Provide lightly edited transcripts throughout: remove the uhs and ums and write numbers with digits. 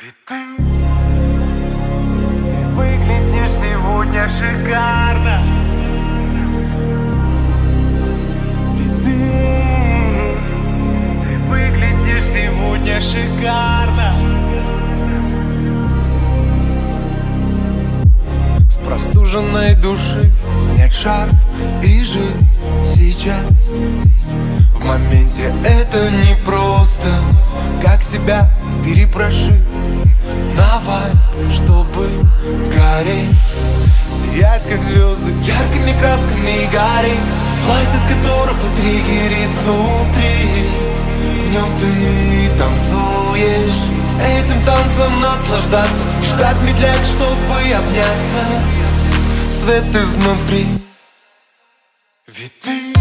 Ведь ты выглядишь сегодня шикарно. Ведь ты выглядишь сегодня шикарно. С простуженной души снять шарф и жить сейчас. В моменте это непросто, как себя перепрожить на вайб, чтобы гореть, сиять как звезды яркими красками гореть. Платье, от которого триггерит внутри, в нем ты танцуешь, этим танцем наслаждаться, ждать медляк, чтобы обняться, свет изнутри. Ведь ты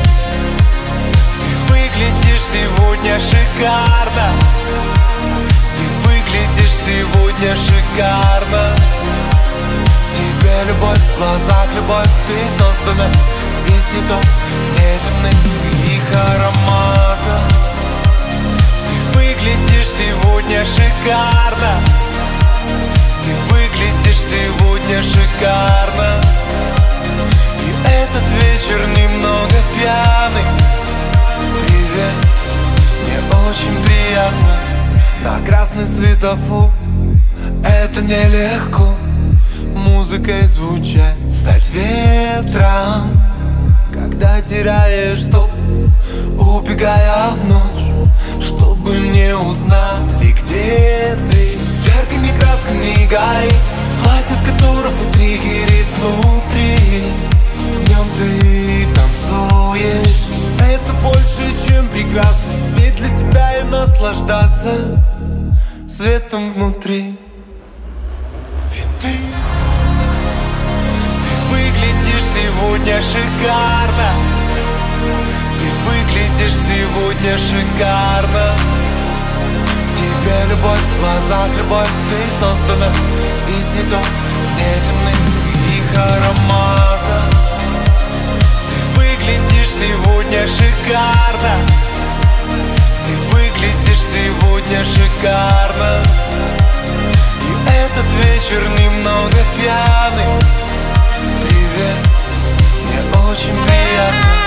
выглядишь сегодня шикарно. Ты выглядишь сегодня шикарно. В тебе любовь, в глазах любовь. Ты создана из цветов неземных их аромата. Ты выглядишь сегодня шикарно. Ты выглядишь сегодня шикарно. И этот вечер немного пьяный. Привет, мне очень приятно. На красный светофор это нелегко. Музыкой звучать, стать ветром, когда теряешь стоп, убегая в ночь, чтобы не узнали, где ты. Яркими красками горит платье, от которого триггерит внутри, в нем ты танцуешь. Это больше, чем прекрасно, ведь для тебя и наслаждаться светом внутри. Ведь ты выглядишь сегодня шикарно. Ты выглядишь сегодня шикарно. В тебе любовь, в глазах любовь. Ты создана из цветов неземных их аромата. Ты выглядишь сегодня шикарно. Ты выглядишь сегодня шикарно. И этот вечер немного пьяный. Привет, мне очень приятно.